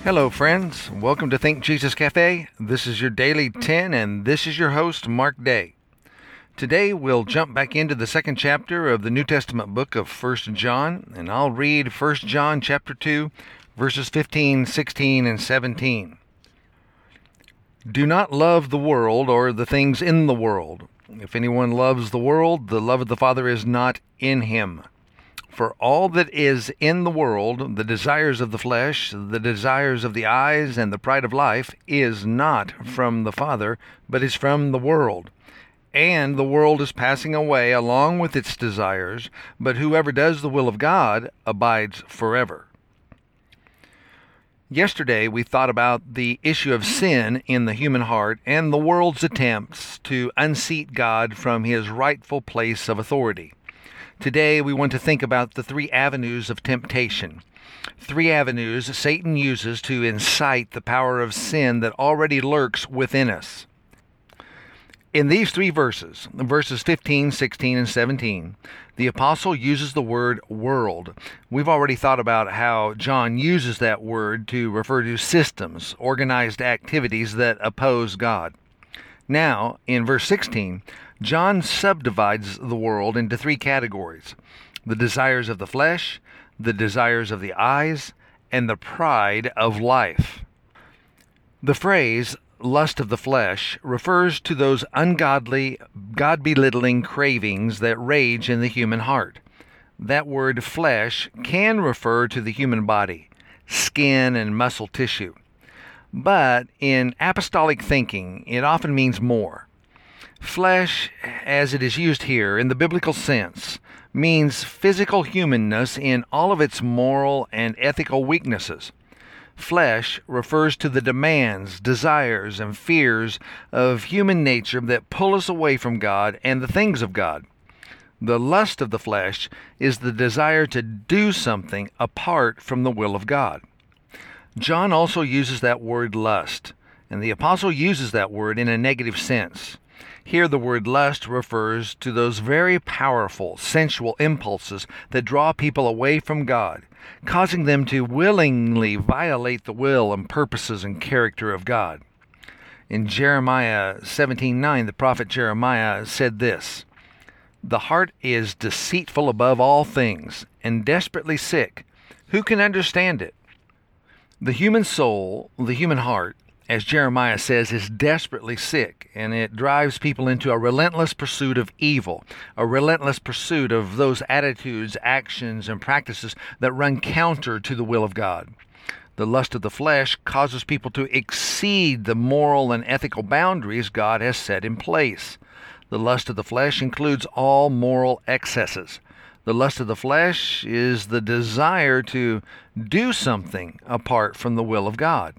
Hello, friends. Welcome to Think Jesus Cafe. This is your Daily 10, and this is your host, Mark Day. Today, we'll jump back into the second chapter of the New Testament book of 1 John, and I'll read 1 John chapter 2, verses 15, 16, and 17. Do not love the world or the things in the world. If anyone loves the world, the love of the Father is not in him. For all that is in the world, the desires of the flesh, the desires of the eyes, and the pride of life, is not from the Father, but is from the world. And the world is passing away along with its desires, but whoever does the will of God abides forever. Yesterday, we thought about the issue of sin in the human heart and the world's attempts to unseat God from his rightful place of authority. Today, we want to think about the three avenues of temptation. Three avenues Satan uses to incite the power of sin that already lurks within us. In these three verses 15, 16, and 17, the apostle uses the word world. We've already thought about how John uses that word to refer to systems, organized activities that oppose God. Now, in verse 16, John subdivides the world into three categories: the desires of the flesh, the desires of the eyes, and the pride of life. The phrase lust of the flesh refers to those ungodly, God-belittling cravings that rage in the human heart. That word flesh can refer to the human body, skin and muscle tissue. But in apostolic thinking, it often means more. Flesh, as it is used here in the biblical sense, means physical humanness in all of its moral and ethical weaknesses. Flesh refers to the demands, desires, and fears of human nature that pull us away from God and the things of God. The lust of the flesh is the desire to do something apart from the will of God. John also uses that word lust, and the apostle uses that word in a negative sense. Here the word lust refers to those very powerful, sensual impulses that draw people away from God, causing them to willingly violate the will and purposes and character of God. In Jeremiah 17:9, the prophet Jeremiah said this: "The heart is deceitful above all things, and desperately sick. Who can understand it?" The human soul, the human heart, as Jeremiah says, is desperately sick, and it drives people into a relentless pursuit of evil, a relentless pursuit of those attitudes, actions, and practices that run counter to the will of God. The lust of the flesh causes people to exceed the moral and ethical boundaries God has set in place. The lust of the flesh includes all moral excesses. The lust of the flesh is the desire to do something apart from the will of God.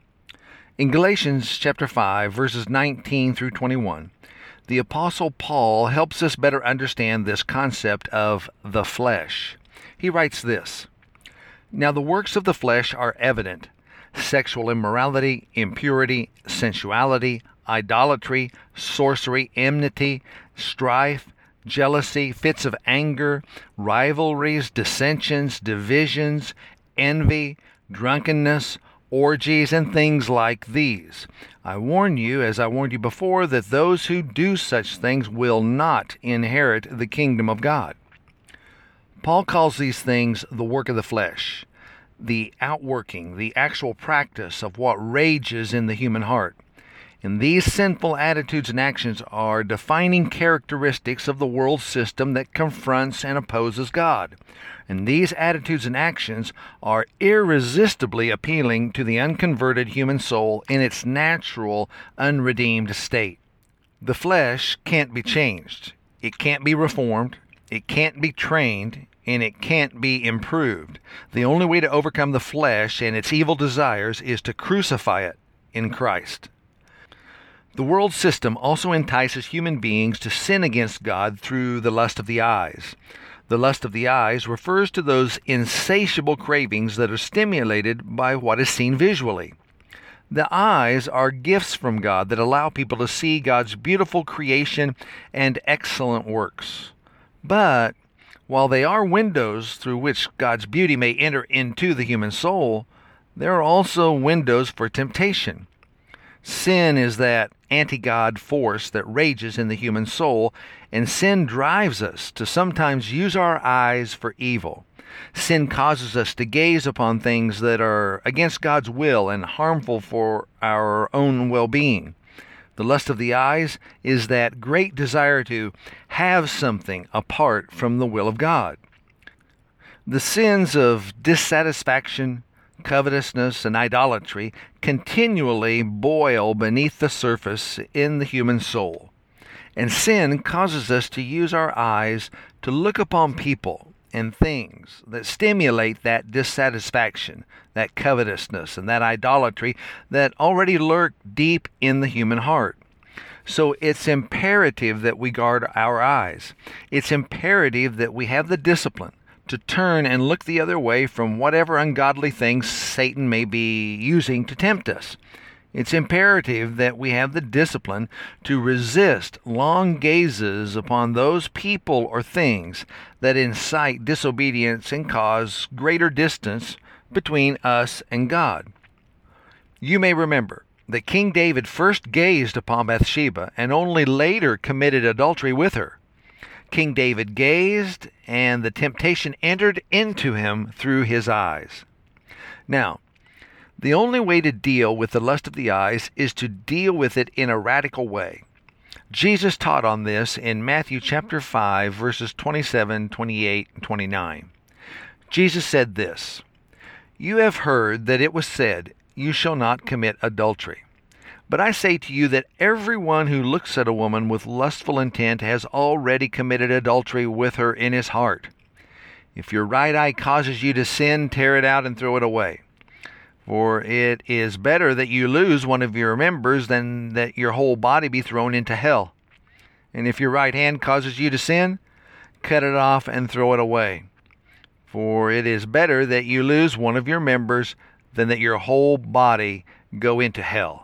In Galatians chapter 5, verses 19 through 21, the Apostle Paul helps us better understand this concept of the flesh. He writes this: "Now the works of the flesh are evident: sexual immorality, impurity, sensuality, idolatry, sorcery, enmity, strife, jealousy, fits of anger, rivalries, dissensions, divisions, envy, drunkenness, orgies, and things like these. I warn you, as I warned you before, that those who do such things will not inherit the kingdom of God." Paul calls these things the work of the flesh, the outworking, the actual practice of what rages in the human heart. And these sinful attitudes and actions are defining characteristics of the world system that confronts and opposes God. And these attitudes and actions are irresistibly appealing to the unconverted human soul in its natural, unredeemed state. The flesh can't be changed. It can't be reformed. It can't be trained. And it can't be improved. The only way to overcome the flesh and its evil desires is to crucify it in Christ. The world system also entices human beings to sin against God through the lust of the eyes. The lust of the eyes refers to those insatiable cravings that are stimulated by what is seen visually. The eyes are gifts from God that allow people to see God's beautiful creation and excellent works. But while they are windows through which God's beauty may enter into the human soul, There are also windows for temptation. Sin is that anti-God force that rages in the human soul, and sin drives us to sometimes use our eyes for evil. Sin causes us to gaze upon things that are against God's will and harmful for our own well-being. The lust of the eyes is that great desire to have something apart from the will of God. The sins of dissatisfaction, covetousness, and idolatry continually boil beneath the surface in the human soul. And sin causes us to use our eyes to look upon people and things that stimulate that dissatisfaction, that covetousness, and that idolatry that already lurk deep in the human heart. So it's imperative that we guard our eyes. It's imperative that we have the discipline to turn and look the other way from whatever ungodly things Satan may be using to tempt us. It's imperative that we have the discipline to resist long gazes upon those people or things that incite disobedience and cause greater distance between us and God. You may remember that King David first gazed upon Bathsheba and only later committed adultery with her. King David gazed, and the temptation entered into him through his eyes. Now, the only way to deal with the lust of the eyes is to deal with it in a radical way. Jesus taught on this in Matthew chapter 5, verses 27, 28, and 29. Jesus said this, "You have heard that it was said, 'You shall not commit adultery.' But I say to you that everyone who looks at a woman with lustful intent has already committed adultery with her in his heart. If your right eye causes you to sin, tear it out and throw it away. For it is better that you lose one of your members than that your whole body be thrown into hell. And if your right hand causes you to sin, cut it off and throw it away. For it is better that you lose one of your members than that your whole body go into hell."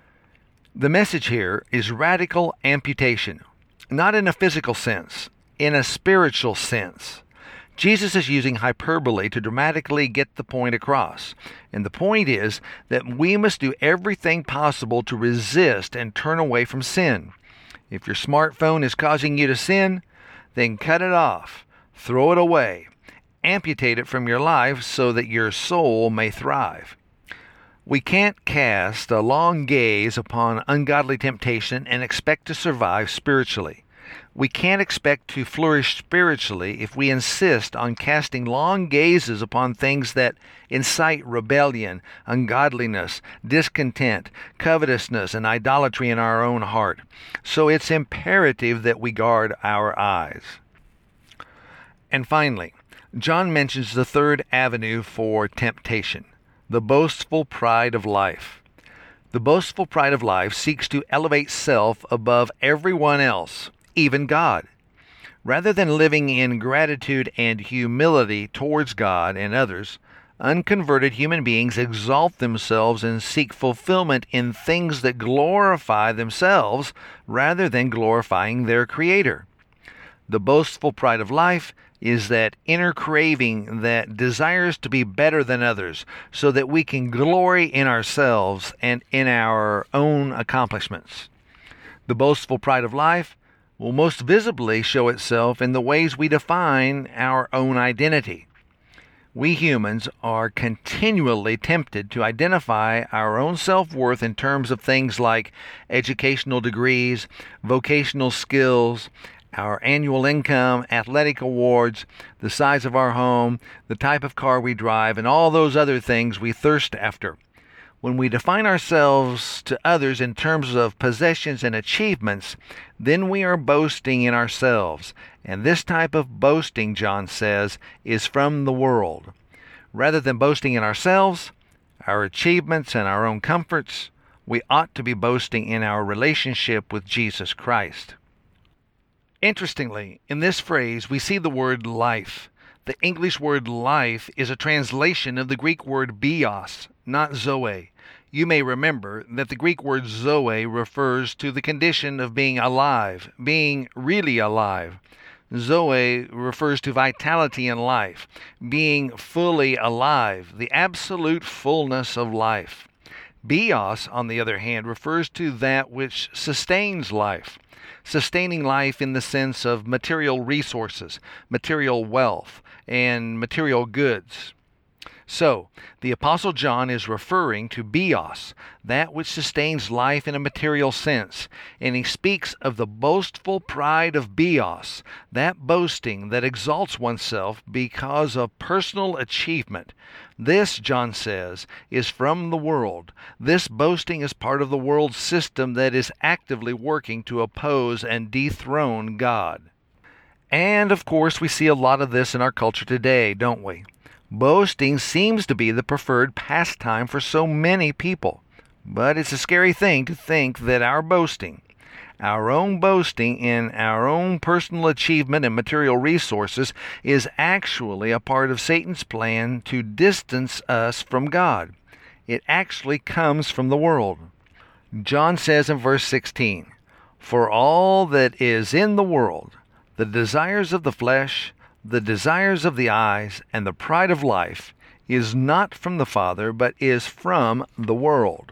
The message here is radical amputation, not in a physical sense, in a spiritual sense. Jesus is using hyperbole to dramatically get the point across. And the point is that we must do everything possible to resist and turn away from sin. If your smartphone is causing you to sin, then cut it off, throw it away, amputate it from your life so that your soul may thrive. We can't cast a long gaze upon ungodly temptation and expect to survive spiritually. We can't expect to flourish spiritually if we insist on casting long gazes upon things that incite rebellion, ungodliness, discontent, covetousness, and idolatry in our own heart. So it's imperative that we guard our eyes. And finally, John mentions the third avenue for temptation: the boastful pride of life. The boastful pride of life seeks to elevate self above everyone else, even God. Rather than living in gratitude and humility towards God and others, unconverted human beings exalt themselves and seek fulfillment in things that glorify themselves rather than glorifying their Creator. The boastful pride of life is that inner craving that desires to be better than others so that we can glory in ourselves and in our own accomplishments. The boastful pride of life will most visibly show itself in the ways we define our own identity. We humans are continually tempted to identify our own self-worth in terms of things like educational degrees, vocational skills, our annual income, athletic awards, the size of our home, the type of car we drive, and all those other things we thirst after. When we define ourselves to others in terms of possessions and achievements, then we are boasting in ourselves. And this type of boasting, John says, is from the world. Rather than boasting in ourselves, our achievements, and our own comforts, we ought to be boasting in our relationship with Jesus Christ. Interestingly, in this phrase, we see the word life. The English word life is a translation of the Greek word bios, not zoe. You may remember that the Greek word zoe refers to the condition of being alive, being really alive. Zoe refers to vitality in life, being fully alive, the absolute fullness of life. Bios, on the other hand, refers to that which sustains life, sustaining life in the sense of material resources, material wealth, and material goods. So, the Apostle John is referring to bios, that which sustains life in a material sense, and he speaks of the boastful pride of bios, that boasting that exalts oneself because of personal achievement. This, John says, is from the world. This boasting is part of the world's system that is actively working to oppose and dethrone God. And, of course, we see a lot of this in our culture today, don't we? Boasting seems to be the preferred pastime for so many people. But it's a scary thing to think that our own boasting in our own personal achievement and material resources, is actually a part of Satan's plan to distance us from God. It actually comes from the world. John says in verse 16, "For all that is in the world, the desires of the flesh, the desires of the eyes, and the pride of life, is not from the Father, but is from the world."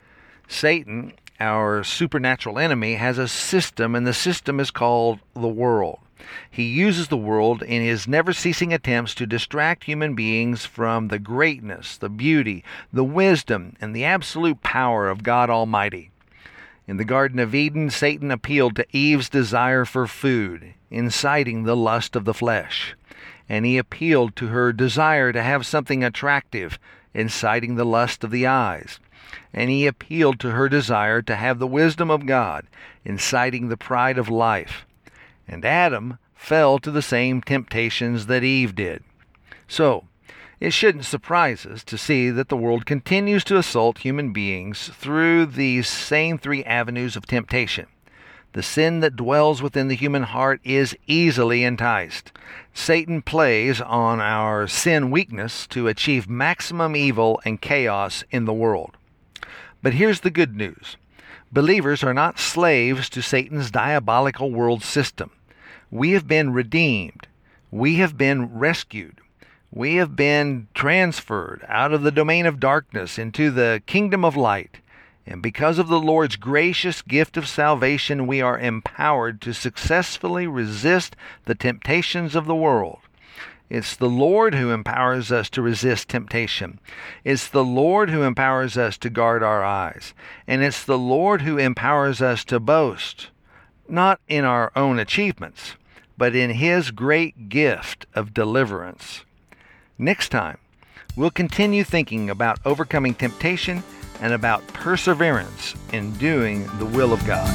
Satan, our supernatural enemy, has a system, and the system is called the world. He uses the world in his never-ceasing attempts to distract human beings from the greatness, the beauty, the wisdom, and the absolute power of God Almighty. In the Garden of Eden, Satan appealed to Eve's desire for food, inciting the lust of the flesh. And he appealed to her desire to have something attractive, inciting the lust of the eyes. And he appealed to her desire to have the wisdom of God, inciting the pride of life. And Adam fell to the same temptations that Eve did. So, it shouldn't surprise us to see that the world continues to assault human beings through these same three avenues of temptation. The sin that dwells within the human heart is easily enticed. Satan plays on our sin weakness to achieve maximum evil and chaos in the world. But here's the good news. Believers are not slaves to Satan's diabolical world system. We have been redeemed. We have been rescued. We have been transferred out of the domain of darkness into the kingdom of light. And because of the Lord's gracious gift of salvation, we are empowered to successfully resist the temptations of the world. It's the Lord who empowers us to resist temptation. It's the Lord who empowers us to guard our eyes. And it's the Lord who empowers us to boast, not in our own achievements, but in His great gift of deliverance. Next time, we'll continue thinking about overcoming temptation and about perseverance in doing the will of God.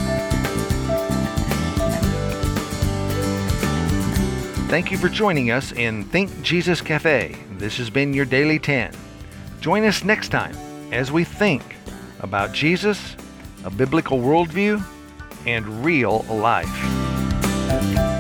Thank you for joining us in Think Jesus Cafe. This has been your Daily 10. Join us next time as we think about Jesus, a biblical worldview, and real life.